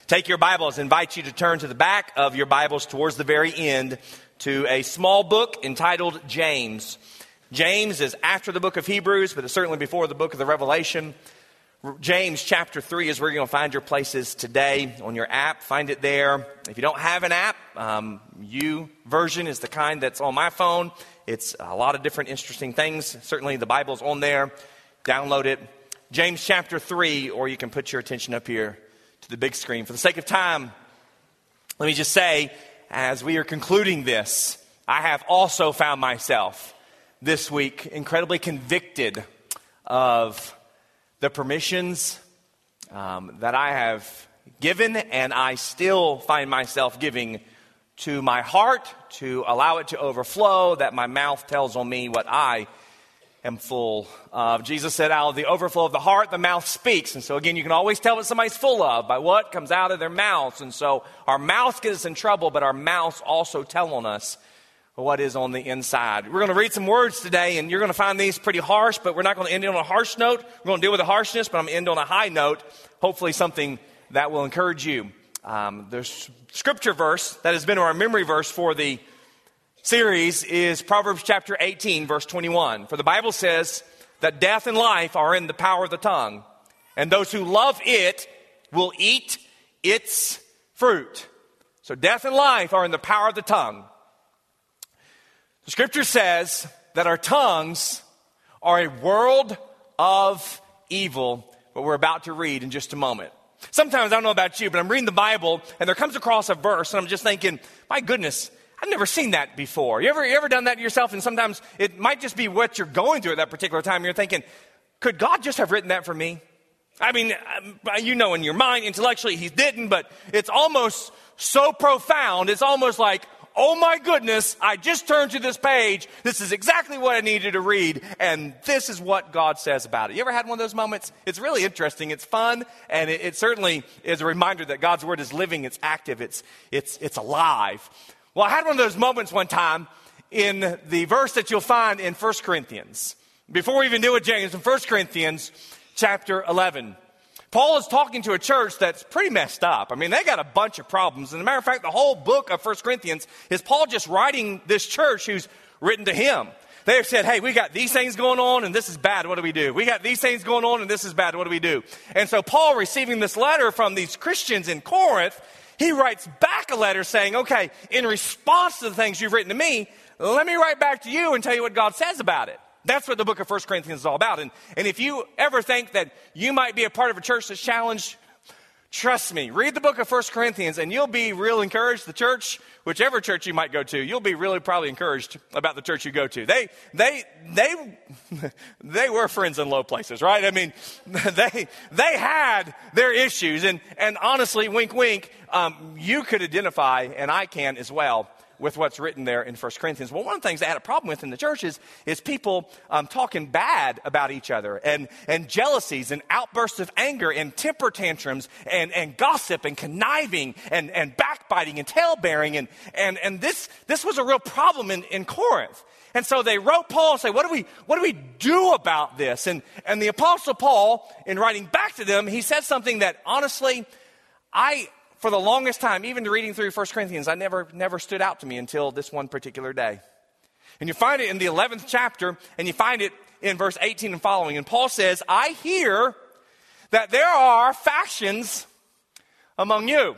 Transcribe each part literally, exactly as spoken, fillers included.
Take your Bibles, invite you to turn to the back of your Bibles towards the very end to a small book entitled James. James is after the book of Hebrews, but it's certainly before the book of the Revelation. James chapter three is where you're going to find your places today on your app. Find it there. If you don't have an app, um, U version is the kind that's on my phone. It's a lot of different interesting things. Certainly the Bible's on there. Download it. James chapter three, or you can put your attention up here to the big screen. For the sake of time, let me just say, as we are concluding this, I have also found myself this week incredibly convicted of the permissions um, that I have given, and I still find myself giving to my heart to allow it to overflow, that my mouth tells on me what I am full of. Jesus said, out of the overflow of the heart, the mouth speaks. And so again, you can always tell what somebody's full of by what comes out of their mouths. And so our mouths get us in trouble, but our mouths also tell on us what is on the inside. We're going to read some words today, and you're going to find these pretty harsh, but we're not going to end it on a harsh note. We're going to deal with the harshness, but I'm going to end on a high note, hopefully something that will encourage you. Um, the scripture verse that has been our memory verse for the series is Proverbs chapter eighteen, verse twenty-one. For the Bible says that death and life are in the power of the tongue, and those who love it will eat its fruit. So death and life are in the power of the tongue. The scripture says that our tongues are a world of evil, what we're about to read in just a moment. Sometimes, I don't know about you, but I'm reading the Bible, and there comes across a verse, and I'm just thinking, my goodness, I've never seen that before. You ever, you ever done that yourself? And sometimes it might just be what you're going through at that particular time. You're thinking, could God just have written that for me? I mean, you know in your mind, intellectually, he didn't, but it's almost so profound. It's almost like, oh my goodness, I just turned to this page. This is exactly what I needed to read, and this is what God says about it. You ever had one of those moments? It's really interesting. It's fun, and it, it certainly is a reminder that God's word is living. It's active. It's, it's, it's alive. Well, I had one of those moments one time in the verse that you'll find in First Corinthians. Before we even deal with James, in First Corinthians chapter eleven. Paul is talking to a church that's pretty messed up. I mean, they got a bunch of problems. As a matter of fact, the whole book of First Corinthians is Paul just writing this church who's written to him. They have said, hey, we got these things going on and this is bad. What do we do? We got these things going on and this is bad. What do we do? And so Paul, receiving this letter from these Christians in Corinth, he writes back a letter saying, okay, in response to the things you've written to me, let me write back to you and tell you what God says about it. That's what the book of First Corinthians is all about. And, and if you ever think that you might be a part of a church that's challenged, trust me, read the book of First Corinthians and you'll be real encouraged. The church, whichever church you might go to, you'll be really probably encouraged about the church you go to. They, they, they, they were friends in low places, right? I mean, they, they had their issues. And, and honestly, wink, wink, um, you could identify, and I can as well, with what's written there in First Corinthians. Well, one of the things they had a problem with in the churches is people um, talking bad about each other, and, and jealousies and outbursts of anger and temper tantrums and, and gossip and conniving and, and backbiting and tail-bearing. And, and, and this, this was a real problem in, in Corinth. And so they wrote Paul and say, what do we, what do we do about this? And, and the Apostle Paul, in writing back to them, he said something that honestly, I... for the longest time, even reading through First Corinthians, I never, never stood out to me until this one particular day. And you find it in the eleventh chapter, and you find it in verse eighteen and following. And Paul says, I hear that there are factions among you.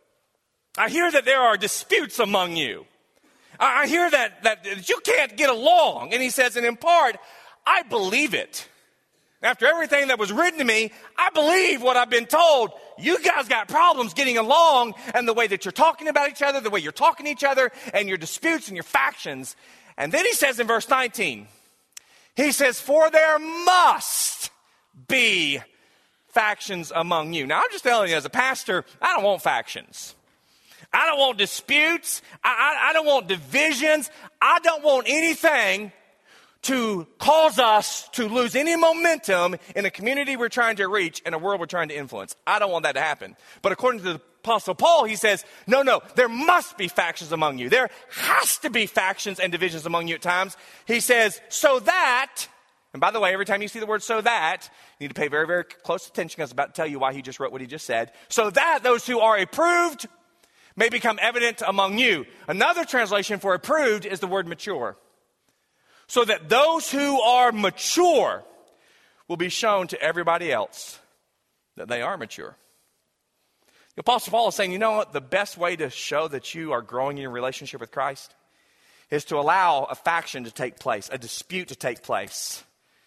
I hear that there are disputes among you. I hear that, that you can't get along. And he says, and in part, I believe it. After everything that was written to me, I believe what I've been told. You guys got problems getting along, and the way that you're talking about each other, the way you're talking to each other, and your disputes and your factions. And then he says in verse nineteen, he says, for there must be factions among you. Now, I'm just telling you, as a pastor, I don't want factions. I don't want disputes. I, I, I don't want divisions. I don't want anything to cause us to lose any momentum in a community we're trying to reach and a world we're trying to influence. I don't want that to happen. But according to the Apostle Paul, he says, no, no, there must be factions among you. There has to be factions and divisions among you at times. He says, so that And by the way, every time you see the word so that, you need to pay very, very close attention because I'm about to tell you why he just wrote what he just said. So that those who are approved may become evident among you. Another translation for approved is the word mature. So that those who are mature will be shown to everybody else that they are mature. The Apostle Paul is saying, you know what? The best way to show that you are growing in your relationship with Christ is to allow a faction to take place, a dispute to take place.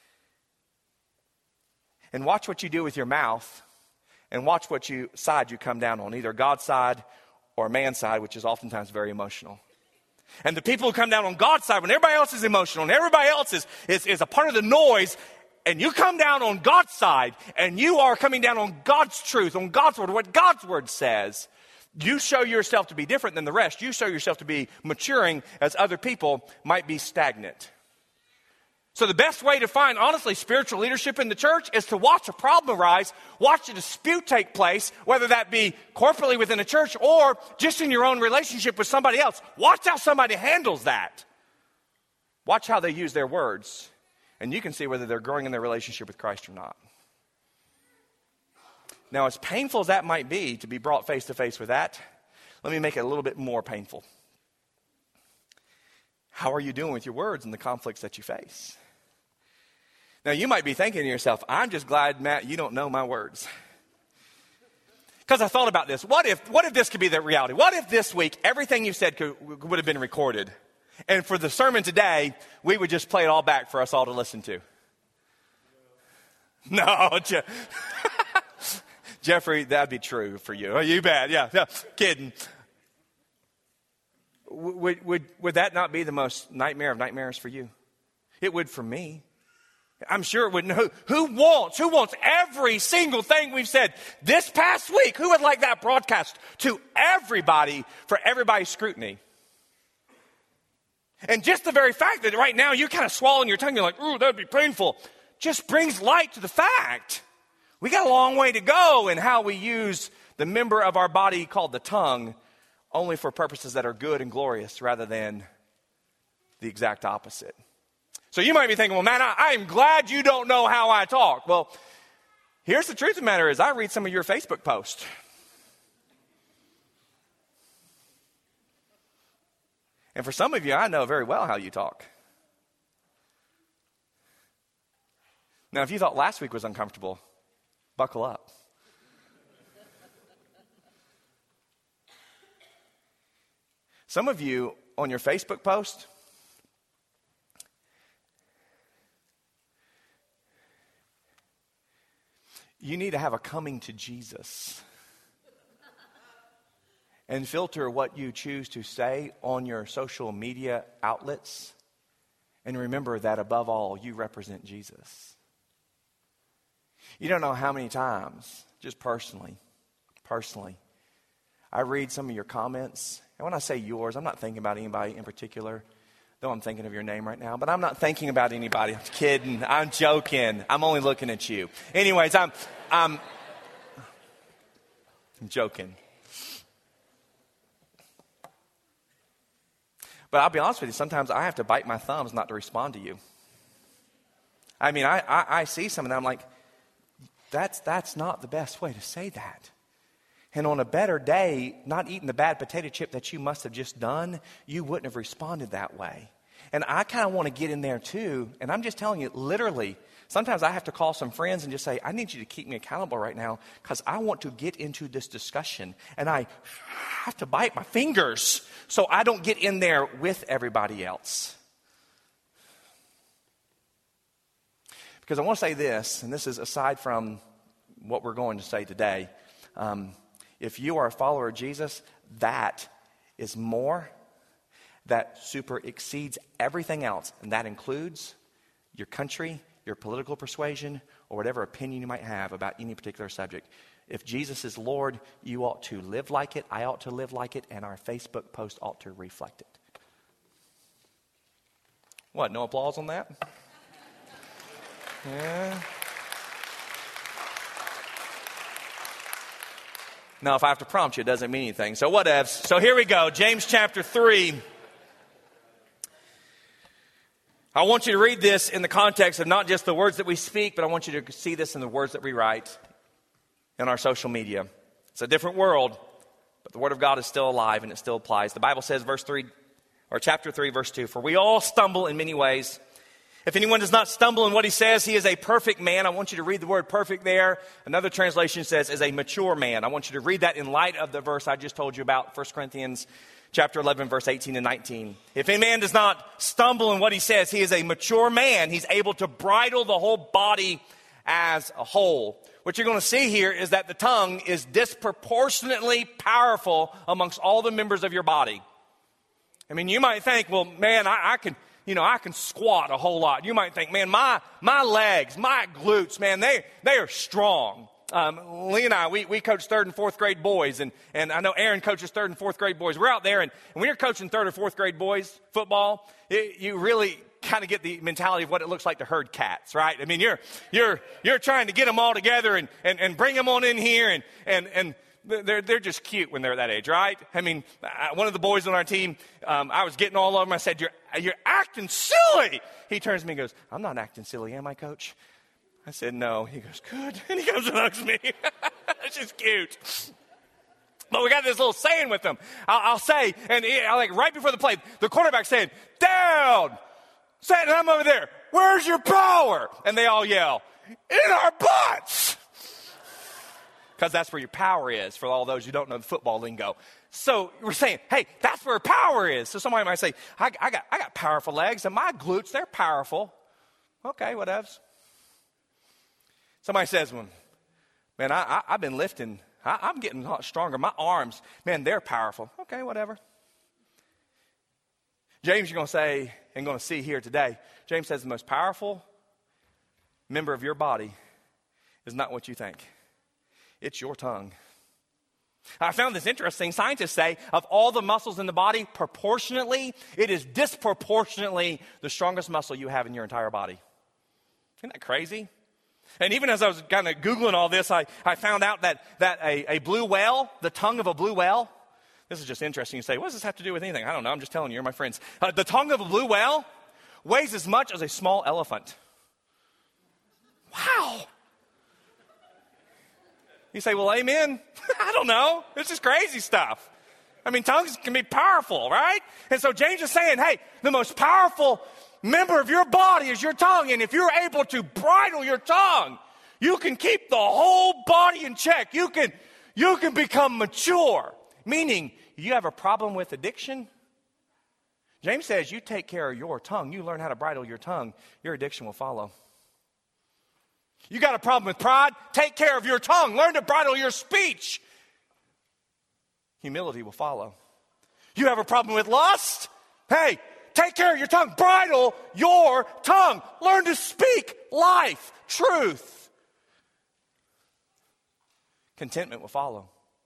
And watch what you do with your mouth, and watch what you side you come down on, either God's side or man's side, which is oftentimes very emotional. And the people who come down on God's side, when everybody else is emotional and everybody else is, is, is a part of the noise, and you come down on God's side, and you are coming down on God's truth, on God's word, what God's word says, you show yourself to be different than the rest. You show yourself to be maturing as other people might be stagnant. So the best way to find, honestly, spiritual leadership in the church is to watch a problem arise, watch a dispute take place, whether that be corporately within a church or just in your own relationship with somebody else. Watch how somebody handles that. Watch how they use their words, and you can see whether they're growing in their relationship with Christ or not. Now, as painful as that might be to be brought face to face with that, let me make it a little bit more painful. How are you doing with your words and the conflicts that you face? Now, you might be thinking to yourself, I'm just glad, Matt, you don't know my words. Because I thought about this. What if what if this could be the reality? What if this week everything you said could, would have been recorded? And for the sermon today, we would just play it all back for us all to listen to. No, Je- Jeffrey, that'd be true for you. Oh, you bet. Yeah, yeah, kidding. Would, would, would that not be the most nightmare of nightmares for you? It would for me. I'm sure it would. Who, who wants, who wants every single thing we've said this past week? Who would like that broadcast to everybody for everybody's scrutiny? And just the very fact that right now you're kind of swallowing your tongue, you're like, ooh, that would be painful, just brings light to the fact. We got a long way to go in how we use the member of our body called the tongue only for purposes that are good and glorious rather than the exact opposite. So you might be thinking, well, man, I, I am glad you don't know how I talk. Well, here's the truth of the matter is I read some of your Facebook posts. And for some of you, I know very well how you talk. Now, if you thought last week was uncomfortable, buckle up. Some of you on your Facebook post, you need to have a coming to Jesus and filter what you choose to say on your social media outlets. And remember that above all, you represent Jesus. You don't know how many times, just personally, personally, I read some of your comments. And when I say yours, I'm not thinking about anybody in particular, though I'm thinking of your name right now. But I'm not thinking about anybody. I'm kidding. I'm joking. I'm only looking at you. Anyways, I'm, I'm, I'm joking. But I'll be honest with you, sometimes I have to bite my thumbs not to respond to you. I mean, I, I, I see some of them, I'm like, that's, that's not the best way to say that. And on a better day, not eating the bad potato chip that you must have just done, you wouldn't have responded that way. And I kind of want to get in there too. And I'm just telling you, literally, sometimes I have to call some friends and just say, I need you to keep me accountable right now because I want to get into this discussion. And I have to bite my fingers so I don't get in there with everybody else. Because I want to say this, and this is aside from what we're going to say today. Um, if you are a follower of Jesus, that is more, that super exceeds everything else. And that includes your country, your political persuasion, or whatever opinion you might have about any particular subject. If Jesus is Lord, you ought to live like it, I ought to live like it, and our Facebook post ought to reflect it. What, no applause on that? Yeah. Now, if I have to prompt you, it doesn't mean anything. So whatevs. So here we go. James chapter three. I want you to read this in the context of not just the words that we speak, but I want you to see this in the words that we write in our social media. It's a different world, but the Word of God is still alive and it still applies. The Bible says, verse three, or chapter three, verse two, for we all stumble in many ways. If anyone does not stumble in what he says, he is a perfect man. I want you to read the word perfect there. Another translation says, is a mature man. I want you to read that in light of the verse I just told you about, First Corinthians chapter eleven, verse eighteen and nineteen. If any man does not stumble in what he says, he is a mature man. He's able to bridle the whole body as a whole. What you're going to see here is that the tongue is disproportionately powerful amongst all the members of your body. I mean, you might think, well, man, I, I can, you know, I can squat a whole lot. You might think, man, my my legs, my glutes, man, they they are strong. Um, Lee and I, we, we coach third and fourth grade boys, and, and I know Aaron coaches third and fourth grade boys. We're out there, and, and when you're coaching third or fourth grade boys football, it, you really kind of get the mentality of what it looks like to herd cats, right? I mean, you're you're you're trying to get them all together and, and, and bring them on in here, and and and they're they're just cute when they're that age, right? I mean, one of the boys on our team, um, I was getting all of them. I said, "You're you're acting silly." He turns to me and goes, "I'm not acting silly, am I, Coach?" I said, "No." He goes, "Good." And he comes and hugs me. It's just cute. But we got this little saying with them. I'll, I'll say, and it, like right before the play, the quarterback saying, "Down." Saying, and I'm over there, "Where's your power?" And they all yell, "In our butts." Because that's where your power is, for all those who don't know the football lingo. So we're saying, hey, that's where power is. So somebody might say, I, I got I got powerful legs, and my glutes, they're powerful. Okay, whatevs. Somebody says, well, man, I, I, I've been lifting. I, I'm getting a lot stronger. My arms, man, they're powerful. Okay, whatever. James, you're going to say, and going to see here today, James says the most powerful member of your body is not what you think. It's your tongue. I found this interesting. Scientists say of all the muscles in the body, proportionately, it is disproportionately the strongest muscle you have in your entire body. Isn't that crazy? And even as I was kind of Googling all this, I, I found out that, that a, a blue whale, the tongue of a blue whale, this is just interesting. You say, what does this have to do with anything? I don't know. I'm just telling you. You're my friends. Uh, the tongue of a blue whale weighs as much as a small elephant. Wow. You say, well, amen? I don't know. It's just crazy stuff. I mean, tongues can be powerful, right? And so James is saying, hey, the most powerful member of your body is your tongue. And if you're able to bridle your tongue, you can keep the whole body in check. You can, you can become mature. Meaning, you have a problem with addiction? James says you take care of your tongue. You learn how to bridle your tongue. Your addiction will follow. You got a problem with pride? Take care of your tongue. Learn to bridle your speech. Humility will follow. You have a problem with lust? Hey, take care of your tongue. Bridle your tongue. Learn to speak life, truth. Contentment will follow.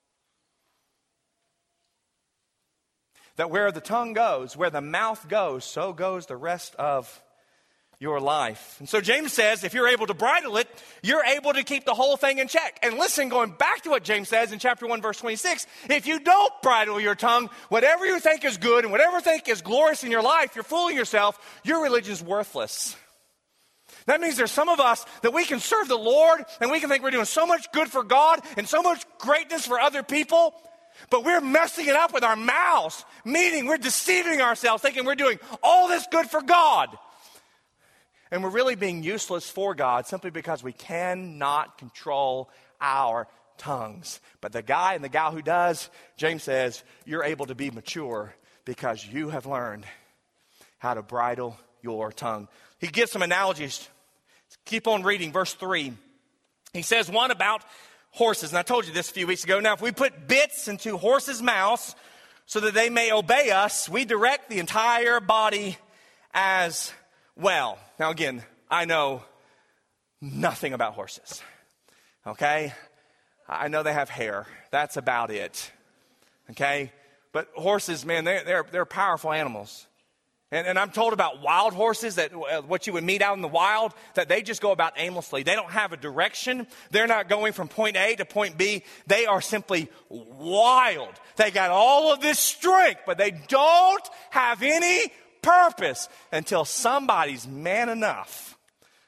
That where the tongue goes, where the mouth goes, so goes the rest of your life. And so James says, if you're able to bridle it, you're able to keep the whole thing in check. And listen, going back to what James says in chapter one, verse twenty-six, if you don't bridle your tongue, whatever you think is good and whatever you think is glorious in your life, you're fooling yourself. Your religion's worthless. That means there's some of us that we can serve the Lord and we can think we're doing so much good for God and so much greatness for other people, but we're messing it up with our mouths, meaning we're deceiving ourselves, thinking we're doing all this good for God. And we're really being useless for God simply because we cannot control our tongues. But the guy and the gal who does, James says, you're able to be mature because you have learned how to bridle your tongue. He gives some analogies. Keep on reading, verse three. He says one about horses. And I told you this a few weeks ago. Now, if we put bits into horses' mouths so that they may obey us, we direct the entire body as well. Now, again, I know nothing about horses, okay? I know they have hair. That's about it, okay? But horses, man, they're, they're, they're powerful animals. And, and I'm told about wild horses, that uh, what you would meet out in the wild, that they just go about aimlessly. They don't have a direction. They're not going from point A to point B. They are simply wild. They got all of this strength, but they don't have any purpose until somebody's man enough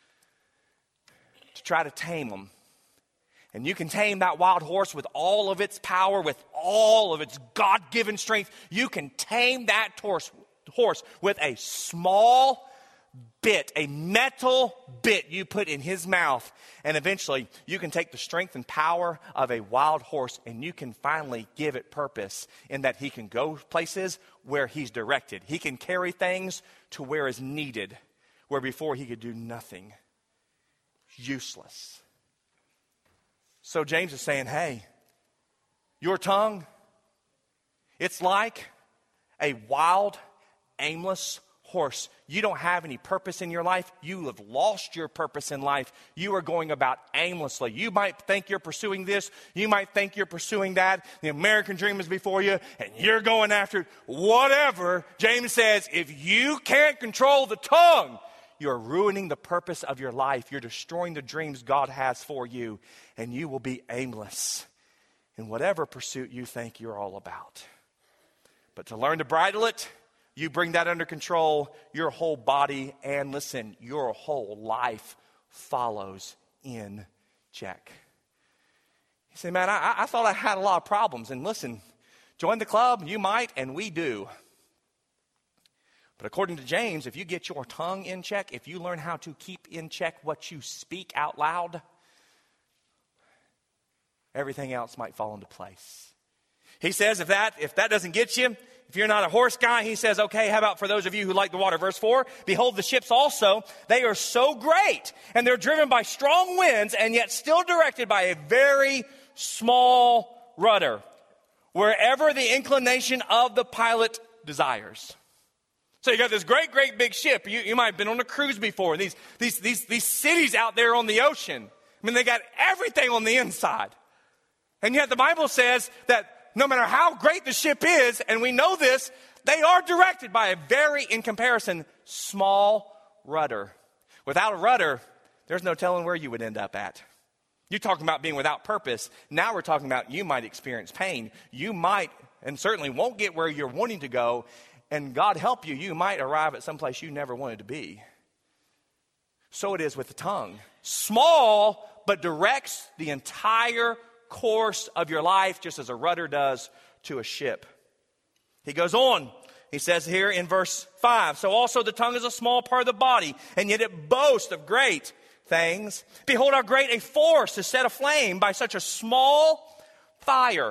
to try to tame them. And you can tame that wild horse with all of its power, with all of its God-given strength. You can tame that horse, horse with a small bit, a metal bit you put in his mouth. And eventually, you can take the strength and power of a wild horse and you can finally give it purpose in that he can go places where he's directed. He can carry things to where is needed, where before he could do nothing. Useless. So James is saying, hey, your tongue, it's like a wild, aimless horse. You don't have any purpose in your life. You have lost your purpose in life. You are going about aimlessly. You might think you're pursuing this. You might think you're pursuing that. The American dream is before you, and you're going after it. Whatever. James says, if you can't control the tongue, you're ruining the purpose of your life. You're destroying the dreams God has for you, and you will be aimless in whatever pursuit you think you're all about. But to learn to bridle it, you bring that under control, your whole body, and listen, your whole life follows in check. You say, man, I, I thought I had a lot of problems. And listen, join the club, you might, and we do. But according to James, if you get your tongue in check, if you learn how to keep in check what you speak out loud, everything else might fall into place. He says if that if that doesn't get you, if you're not a horse guy, he says, okay, how about for those of you who like the water? Verse four, behold the ships also, they are so great, and they're driven by strong winds, and yet still directed by a very small rudder, wherever the inclination of the pilot desires. So you got this great, great big ship. You, you might have been on a cruise before. These, these, these, these cities out there on the ocean. I mean, they got everything on the inside. And yet the Bible says that no matter how great the ship is, and we know this, they are directed by a very, in comparison, small rudder. Without a rudder, there's no telling where you would end up at. You're talking about being without purpose. Now we're talking about you might experience pain. You might, and certainly won't get where you're wanting to go. And God help you, you might arrive at some place you never wanted to be. So it is with the tongue. Small, but directs the entire course of your life, just as a rudder does to a ship. He goes on. He says here in verse five, so also the tongue is a small part of the body, and yet it boasts of great things. Behold, how great a force is set aflame by such a small fire.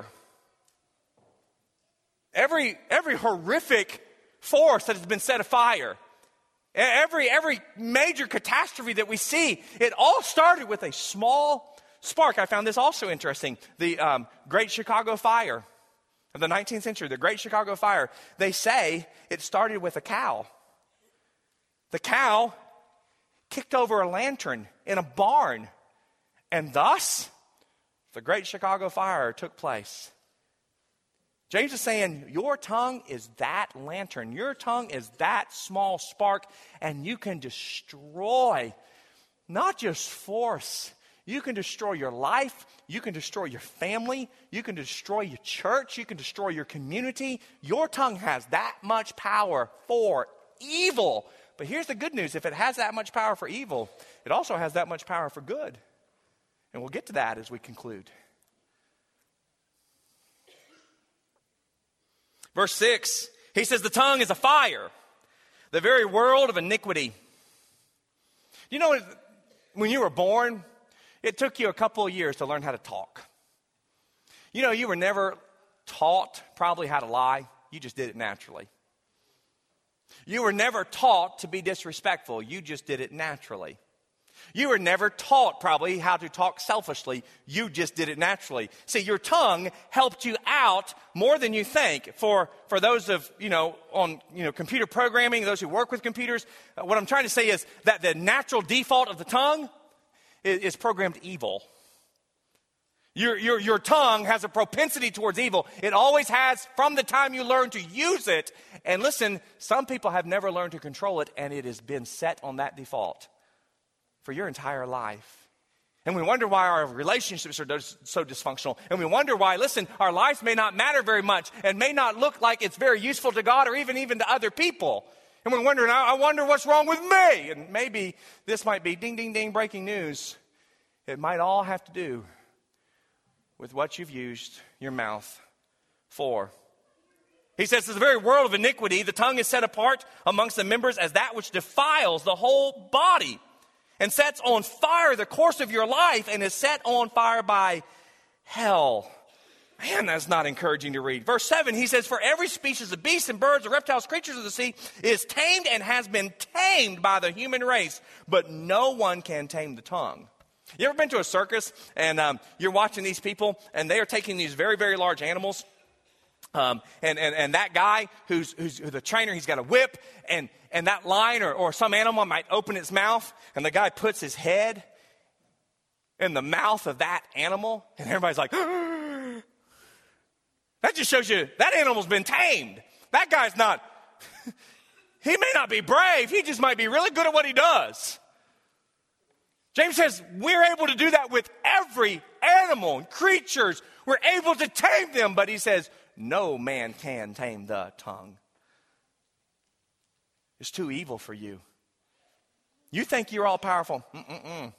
Every, every horrific force that has been set afire, every, every major catastrophe that we see, it all started with a small spark. I found this also interesting. The um, Great Chicago Fire of the nineteenth century, the Great Chicago Fire, they say it started with a cow. The cow kicked over a lantern in a barn, and thus the Great Chicago Fire took place. James is saying, your tongue is that lantern. Your tongue is that small spark, and you can destroy, not just force, you can destroy your life, you can destroy your family, you can destroy your church, you can destroy your community. Your tongue has that much power for evil. But here's the good news. If it has that much power for evil, it also has that much power for good. And we'll get to that as we conclude. Verse six, he says, the tongue is a fire, the very world of iniquity. You know, when you were born, it took you a couple of years to learn how to talk. You know, you were never taught probably how to lie. You just did it naturally. You were never taught to be disrespectful. You just did it naturally. You were never taught probably how to talk selfishly. You just did it naturally. See, your tongue helped you out more than you think. For for those of, you know, on, you know, computer programming, those who work with computers, uh, what I'm trying to say is that the natural default of the tongue is, is programmed evil. Your, your, your tongue has a propensity towards evil. It always has from the time you learn to use it. And listen, some people have never learned to control it, and it has been set on that default for your entire life. And we wonder why our relationships are so dysfunctional. And we wonder why, listen, our lives may not matter very much and may not look like it's very useful to God or even, even to other people. And we're wondering, I wonder what's wrong with me. And maybe this might be ding, ding, ding, breaking news. It might all have to do with what you've used your mouth for. He says, in the very world of iniquity, the tongue is set apart amongst the members as that which defiles the whole body and sets on fire the course of your life and is set on fire by hell. Man, that's not encouraging to read. Verse seven, he says, for every species of beasts and birds and reptiles, creatures of the sea is tamed and has been tamed by the human race, but no one can tame the tongue. You ever been to a circus and um, you're watching these people and they are taking these very, very large animals? Um, and, and, and that guy who's, who's the trainer, he's got a whip, and, and that lion or, or some animal might open its mouth, and the guy puts his head in the mouth of that animal, and everybody's like, that just shows you that animal's been tamed. That guy's not, he may not be brave, he just might be really good at what he does. James says we're able to do that with every animal and creatures. We're able to tame them, but he says, no man can tame the tongue. It's too evil for you. You think you're all powerful. Mm-mm-mm.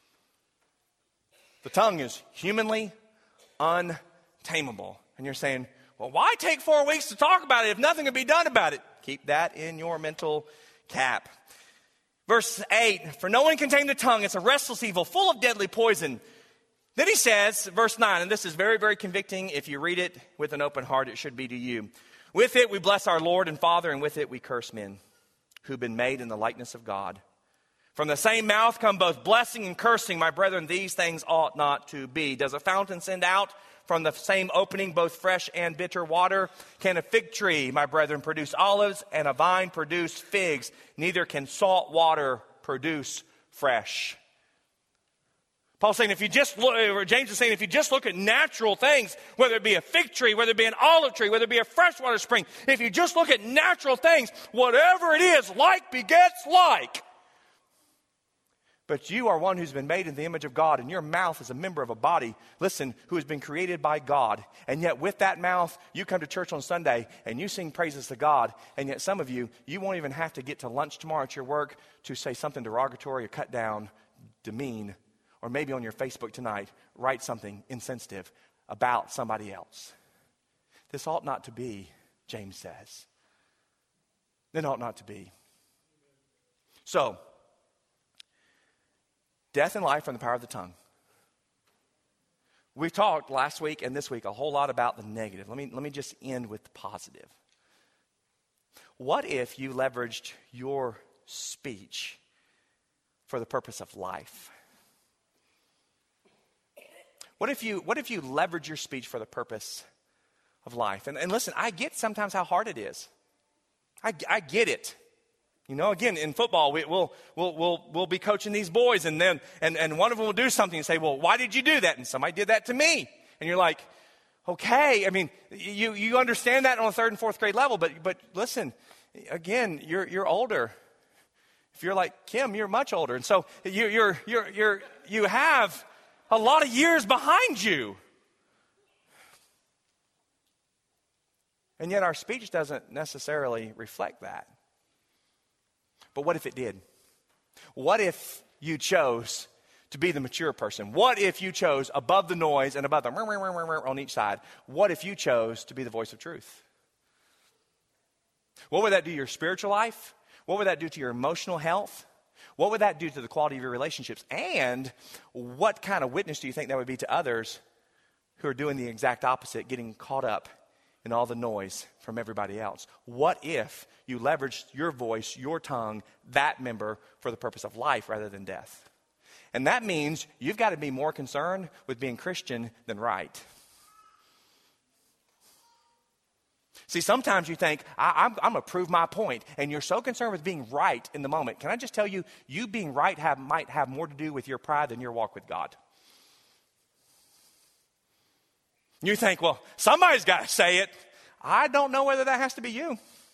The tongue is humanly untamable. And you're saying, well, why take four weeks to talk about it if nothing can be done about it? Keep that in your mental cap. Verse eight, for no one can tame the tongue. It's a restless evil, full of deadly poison. Then he says, verse nine, and this is very, very convicting. If you read it with an open heart, it should be to you. With it we bless our Lord and Father, and with it we curse men who've been made in the likeness of God. From the same mouth come both blessing and cursing. My brethren, these things ought not to be. Does a fountain send out from the same opening both fresh and bitter water? Can a fig tree, my brethren, produce olives, and a vine produce figs? Neither can salt water produce fresh. Paul's saying if you just look, or James is saying if you just look at natural things, whether it be a fig tree, whether it be an olive tree, whether it be a freshwater spring, if you just look at natural things, whatever it is, like begets like. But you are one who's been made in the image of God, and your mouth is a member of a body, listen, who has been created by God. And yet with that mouth, you come to church on Sunday, and you sing praises to God. And yet some of you, you won't even have to get to lunch tomorrow at your work to say something derogatory or cut down, demean, or maybe on your Facebook tonight, write something insensitive about somebody else. This ought not to be, James says. It ought not to be. So, death and life are in the power of the tongue. We talked last week and this week a whole lot about the negative. Let me, let me just end with the positive. What if you leveraged your speech for the purpose of life? What if you, what if you leverage your speech for the purpose of life? And, and listen, I get sometimes how hard it is. I, I get it. You know, again, in football, we, we'll, we'll, we'll, we'll be coaching these boys, and then and, and one of them will do something and say, well, why did you do that? And somebody did that to me. And you're like, okay. I mean, you, you understand that on a third and fourth grade level, but but listen, again, you're you're older. If you're like Kim, you're much older. And so you, you're you're you're you have a lot of years behind you. And yet our speech doesn't necessarily reflect that. But what if it did? What if you chose to be the mature person? What if you chose above the noise and above the on each side? What if you chose to be the voice of truth? What would that do to your spiritual life? What would that do to your emotional health? What would that do to the quality of your relationships? And what kind of witness do you think that would be to others who are doing the exact opposite, getting caught up in all the noise from everybody else? What if you leveraged your voice, your tongue, that member for the purpose of life rather than death? And that means you've got to be more concerned with being Christian than right. See, sometimes you think, I, I'm, I'm going to prove my point, and you're so concerned with being right in the moment. Can I just tell you, you being right have, might have more to do with your pride than your walk with God. You think, well, somebody's got to say it. I don't know whether that has to be you.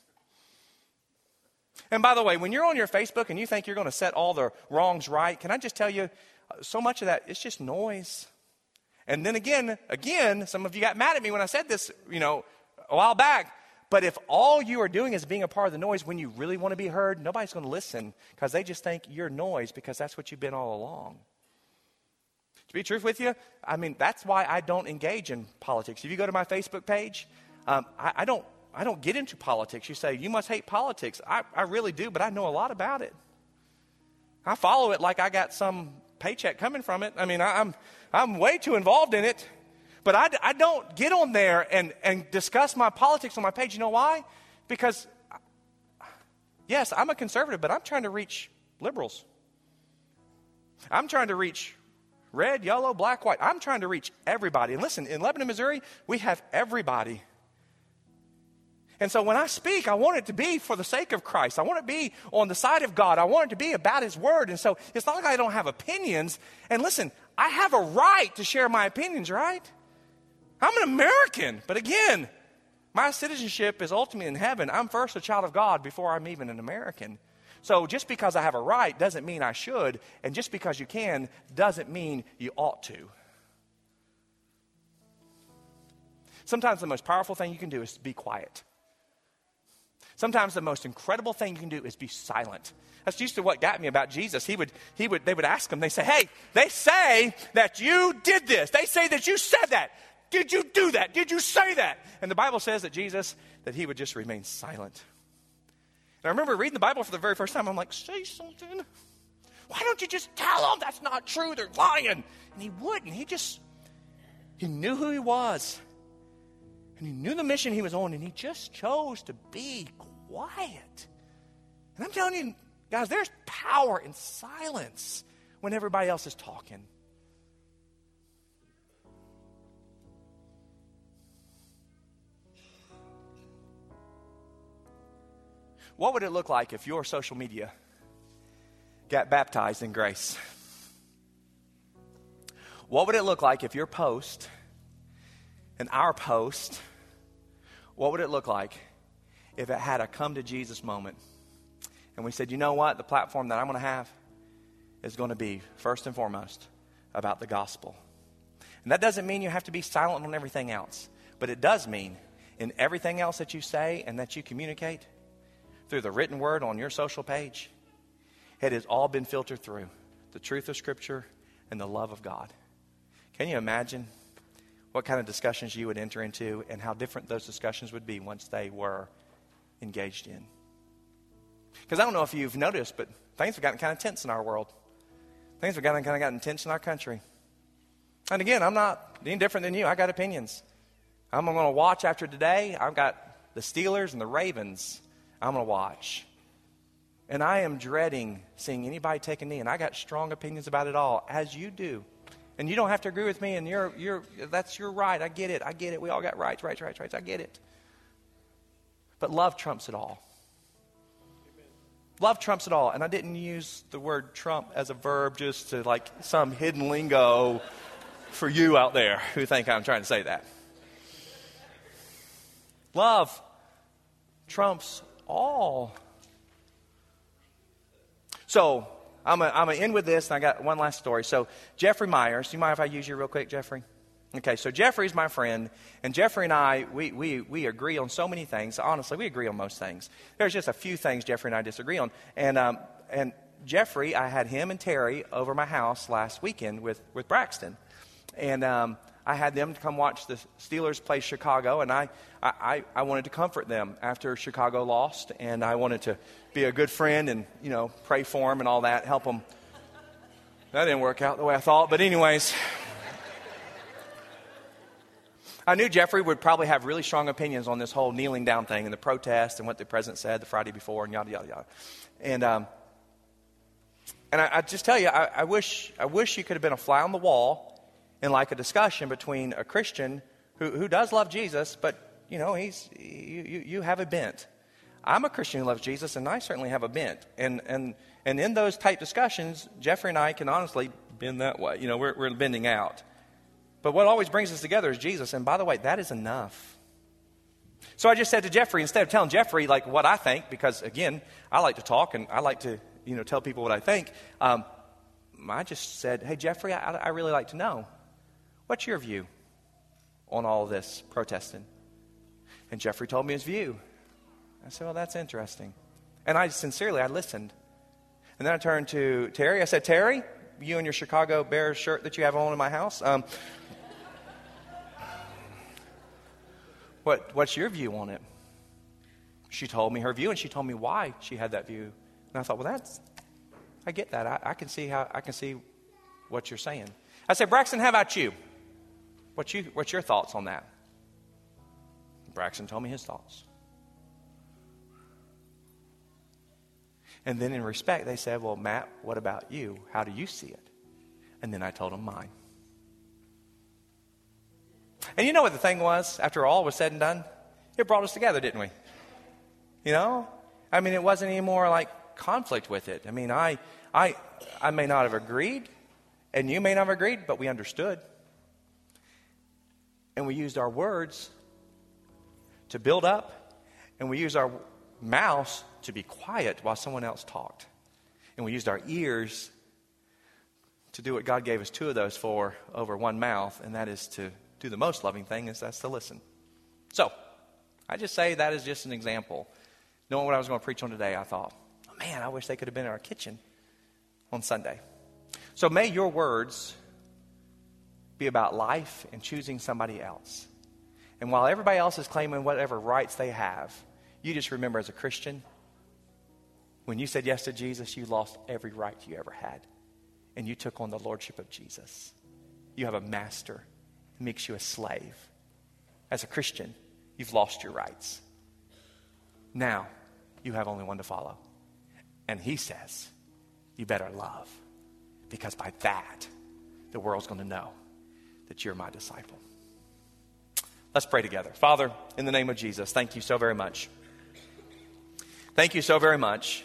And by the way, when you're on your Facebook and you think you're going to set all the wrongs right, can I just tell you, so much of that, it's just noise. And then again, again, some of you got mad at me when I said this, you know, a while back. But if all you are doing is being a part of the noise when you really want to be heard, nobody's going to listen because they just think you're noise because that's what you've been all along. To be truth with you, I mean, that's why I don't engage in politics. If you go to my Facebook page, um, I, I don't I don't get into politics. You say, you must hate politics. I, I really do, but I know a lot about it. I follow it like I got some paycheck coming from it. I mean, I, I'm I'm way too involved in it. But I, I don't get on there and, and discuss my politics on my page. You know why? Because, yes, I'm a conservative, but I'm trying to reach liberals. I'm trying to reach red, yellow, black, white. I'm trying to reach everybody. And listen, in Lebanon, Missouri, we have everybody. And so when I speak, I want it to be for the sake of Christ. I want it to be on the side of God. I want it to be about His Word. And so it's not like I don't have opinions. And listen, I have a right to share my opinions, right? I'm an American. But again, my citizenship is ultimately in heaven. I'm first a child of God before I'm even an American. So just because I have a right doesn't mean I should. And just because you can doesn't mean you ought to. Sometimes the most powerful thing you can do is be quiet. Sometimes the most incredible thing you can do is be silent. That's used to what got me about Jesus. He would, he would, they would ask him, they say, hey, they say that you did this. They say that you said that. Did you do that? Did you say that? And the Bible says that Jesus, that he would just remain silent. And I remember reading the Bible for the very first time. I'm like, say something. Why don't you just tell them that's not true? They're lying. And he wouldn't. He just, he knew who he was. And he knew the mission he was on, and he just chose to be quiet. And I'm telling you, guys, there's power in silence when everybody else is talking. What would it look like if your social media got baptized in grace? What would it look like if your post and our post, what would it look like if it had a come to Jesus moment? And we said, you know what? The platform that I'm going to have is going to be first and foremost about the gospel. And that doesn't mean you have to be silent on everything else. But it does mean in everything else that you say and that you communicate through the written word on your social page, it has all been filtered through the truth of Scripture and the love of God. Can you imagine what kind of discussions you would enter into and how different those discussions would be once they were engaged in? Because I don't know if you've noticed, but things have gotten kind of tense in our world. Things have gotten, kind of gotten tense in our country. And again, I'm not any different than you. I got opinions. I'm going to watch after today. I've got the Steelers and the Ravens I'm going to watch. And I am dreading seeing anybody take a knee. And I got strong opinions about it all, as you do. And you don't have to agree with me, and you're, you're, that's your right. I get it. I get it. We all got rights, rights, rights, rights. I get it. But love trumps it all. Amen. Love trumps it all. And I didn't use the word trump as a verb just to like some hidden lingo for you out there who think I'm trying to say that. Love trumps all. So, I'm going to end with this, and I got one last story. So, Jeffrey Myers, do you mind if I use you real quick, Jeffrey? Okay, so Jeffrey's my friend, and Jeffrey and I, we, we, we agree on so many things. Honestly, we agree on most things. There's just a few things Jeffrey and I disagree on. And um, and Jeffrey, I had him and Terry over my house last weekend with, with Braxton. And um, I had them to come watch the Steelers play Chicago, and I, I, I wanted to comfort them after Chicago lost, and I wanted to be a good friend and, you know, pray for them and all that, help them. That didn't work out the way I thought, but anyways. I knew Jeffrey would probably have really strong opinions on this whole kneeling down thing and the protest and what the president said the Friday before and yada, yada, yada. And um, and I, I just tell you, I, I wish I wish you could have been a fly on the wall in like a discussion between a Christian who, who does love Jesus, but, you know, he's you, you, you have a bent. I'm a Christian who loves Jesus, and I certainly have a bent. And and and in those type discussions, Jeffrey and I can honestly bend that way. You know, we're, we're bending out. But what always brings us together is Jesus. And by the way, that is enough. So I just said to Jeffrey, instead of telling Jeffrey like what I think, because again, I like to talk and I like to, you know, tell people what I think. Um, I just said, hey, Jeffrey, I, I really like to know, what's your view on all of this protesting? And Jeffrey told me his view. I said, well, that's interesting. And I sincerely, I listened. And then I turned to Terry. I said, Terry, you and your Chicago Bears shirt that you have on in my house, um, what, what's your view on it? She told me her view, and she told me why she had that view. And I thought, well, that's, I get that. I, I can see how, I can see what you're saying. I said, Braxton, how about you? What's you, what's your thoughts on that? Braxton told me his thoughts. And then in respect, they said, well, Matt, what about you? How do you see it? And then I told them mine. And you know what the thing was, after all was said and done? It brought us together, didn't we? You know? I mean, it wasn't any more like conflict with it. I mean, I, I, I may not have agreed, and you may not have agreed, but we understood. And we used our words to build up, and we used our mouths to be quiet while someone else talked. And we used our ears to do what God gave us two of those for over one mouth, and that is to do the most loving thing, is that's to listen. So, I just say that is just an example. Knowing what I was going to preach on today, I thought, oh man, I wish they could have been in our kitchen on Sunday. So may your words be about life and choosing somebody else. And while everybody else is claiming whatever rights they have, you just remember as a Christian, when you said yes to Jesus, you lost every right you ever had. And you took on the lordship of Jesus. You have a master who makes you a slave. As a Christian, you've lost your rights. Now, you have only one to follow. And he says, you better love. Because by that, the world's going to know that you're my disciple. Let's pray together. Father, in the name of Jesus, thank you so very much. Thank you so very much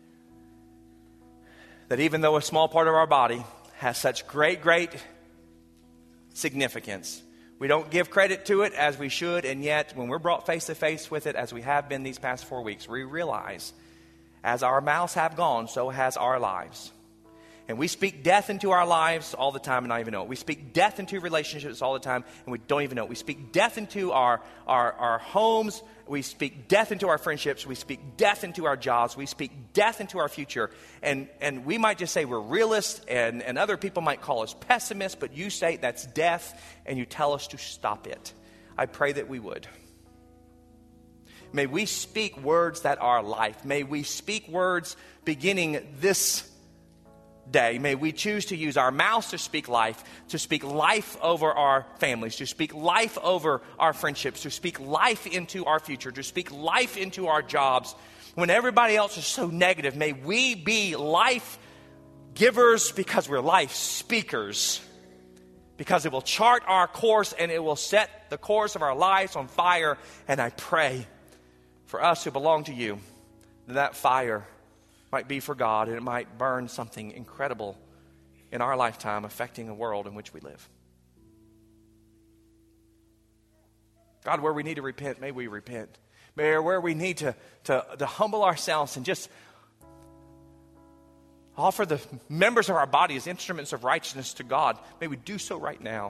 that even though a small part of our body has such great, great significance, we don't give credit to it as we should, and yet when we're brought face to face with it, as we have been these past four weeks, we realize as our mouths have gone, so has our lives. And we speak death into our lives all the time and not even know it. We speak death into relationships all the time and we don't even know it. We speak death into our, our, our homes. We speak death into our friendships. We speak death into our jobs. We speak death into our future. And, and we might just say we're realists, and, and other people might call us pessimists, but you say that's death and you tell us to stop it. I pray that we would. May we speak words that are life. May we speak words beginning this day. May we choose to use our mouths to speak life, to speak life over our families, to speak life over our friendships, to speak life into our future, to speak life into our jobs. When everybody else is so negative, may we be life givers because we're life speakers. Because it will chart our course and it will set the course of our lives on fire. And I pray for us who belong to you that that fire might be for God, and it might burn something incredible in our lifetime, affecting the world in which we live. God, where we need to repent, may we repent. May where we need to, to, to humble ourselves and just offer the members of our body as instruments of righteousness to God, may we do so right now.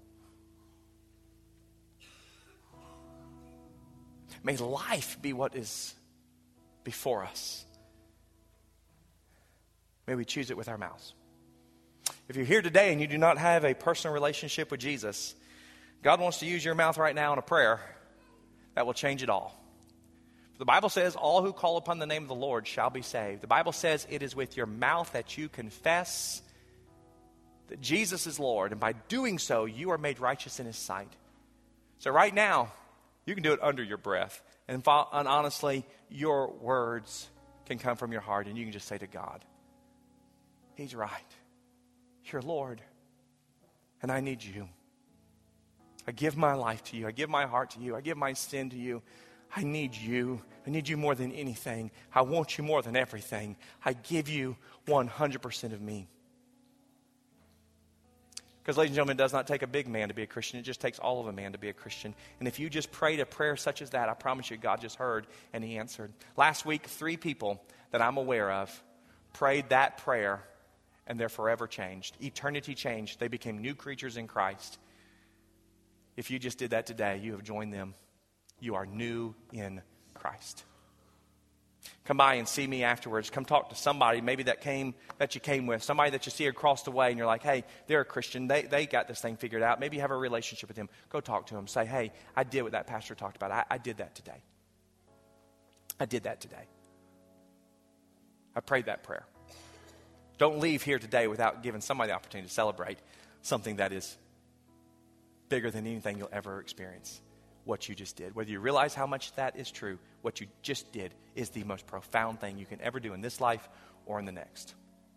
May life be what is before us. May we choose it with our mouths. If you're here today and you do not have a personal relationship with Jesus, God wants to use your mouth right now in a prayer that will change it all. The Bible says, all who call upon the name of the Lord shall be saved. The Bible says it is with your mouth that you confess that Jesus is Lord, and by doing so, you are made righteous in his sight. So right now, you can do it under your breath. And, and honestly, your words can come from your heart, and you can just say to God, he's right. You're Lord. And I need you. I give my life to you. I give my heart to you. I give my sin to you. I need you. I need you more than anything. I want you more than everything. I give you one hundred percent of me. Because, ladies and gentlemen, it does not take a big man to be a Christian. It just takes all of a man to be a Christian. And if you just prayed a prayer such as that, I promise you God just heard and he answered. Last week, three people that I'm aware of prayed that prayer and they're forever changed. Eternity changed. They became new creatures in Christ. If you just did that today, you have joined them You are new in Christ. Come by and see me afterwards. Come talk to somebody maybe that came that you came with, somebody that you see across the way, and you're like, hey, they're a Christian. They they got this thing figured out. Maybe you have a relationship with them. Go talk to them. Say, hey, I did what that pastor talked about. I, I did that today. I did that today. I prayed that prayer. Don't leave here today without giving somebody the opportunity to celebrate something that is bigger than anything you'll ever experience. What you just did. Whether you realize how much that is true, what you just did is the most profound thing you can ever do in this life or in the next.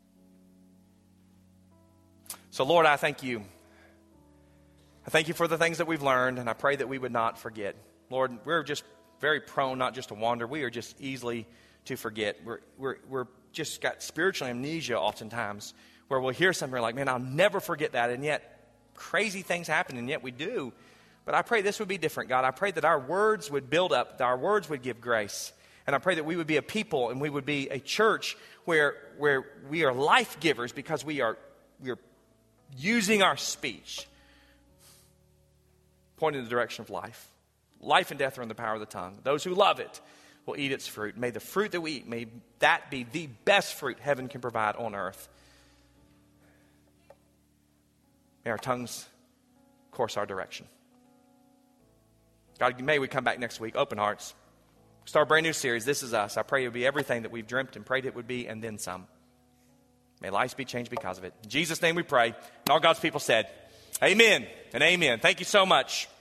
So, Lord, I thank you. I thank you for the things that we've learned, and I pray that we would not forget. Lord, we're just very prone not just to wander. We are just easily to forget. We're, we're, we're just got spiritual amnesia oftentimes, where we'll hear something like, man, I'll never forget that, and yet crazy things happen, and yet we do. But I pray this would be different, God. I pray that our words would build up, that our words would give grace. And I pray that we would be a people and we would be a church where, where we are life givers because we are, we are using our speech, pointing in the direction of life. Life and death are in the power of the tongue. Those who love it will eat its fruit. May the fruit that we eat, may that be the best fruit heaven can provide on earth. May our tongues course our direction. God, may we come back next week, open hearts, start a brand new series. This is us. I pray it would be everything that we've dreamt and prayed it would be, and then some. May lives be changed because of it. In Jesus' name we pray. And all God's people said, amen and amen. Thank you so much.